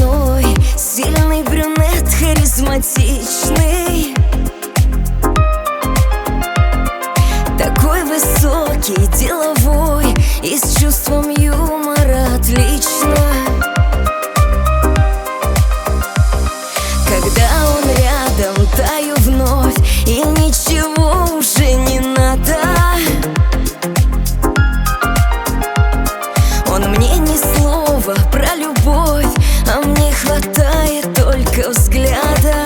мной сильный брюнет, харизматичный, такой высокий, деловой и с чувством юмора отлично. Когда он рядом, таю вновь, и ничего уже не надо. Он мне ни слова про любовь, а мне хватает только взгляда.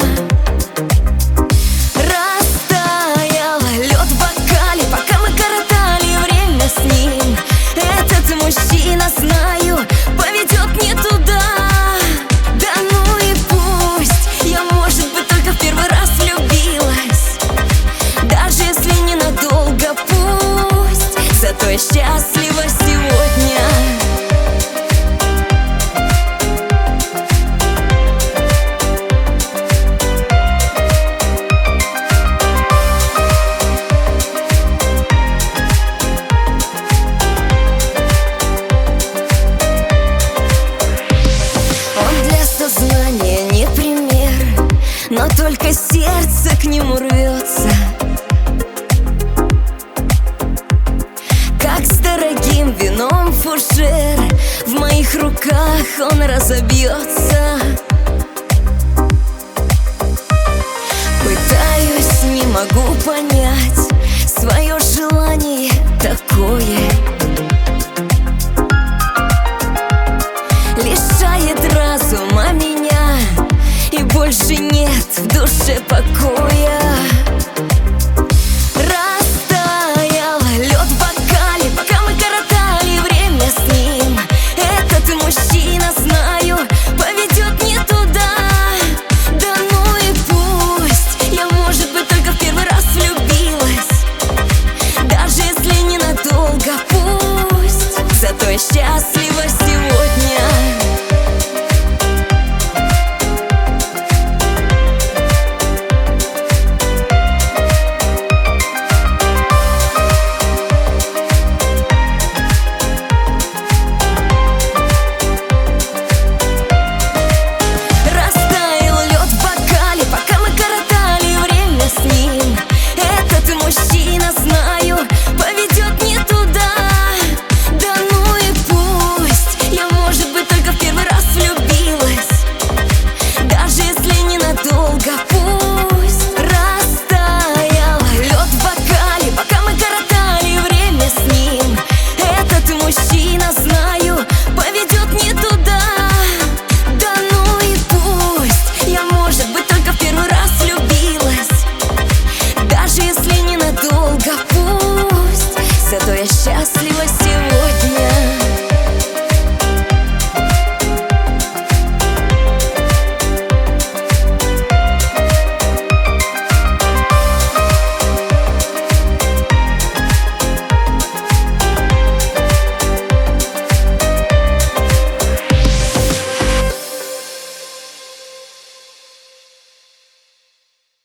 Растаял лед в бокале, пока мы коротали время с ним. Этот мужчина, знаю, поведет не туда. Да ну и пусть, я, может быть, только в первый раз влюбилась. Даже если ненадолго, пусть, зато я счастлива сегодня. Сознание не пример, но только сердце к нему рвется. Как с дорогим вином фужер, в моих руках он разобьется. Пытаюсь, не могу понять, свое желание такое лишает разума меня, и больше нет в душе покоя. Растаял лед в бокале, пока мы коротали время с ним. Этот мужчина, знаю, поведет не туда. Да ну и пусть, я, может быть, только в первый раз влюбилась. Даже если ненадолго, пусть, зато я счастлива сегодня. Мужчина, знаю, поведет не туда. Да ну и пусть, я, может быть, только в первый раз влюбилась. Даже если ненадолго, пусть. Растаял лед в бокале, пока мы коротали время с ним. Этот мужчина, знаю, поведет не туда. Да ну и пусть, я, может быть, только в первый раз влюбилась. Даже если ненадолго, пусть, зато я счастлива сегодня.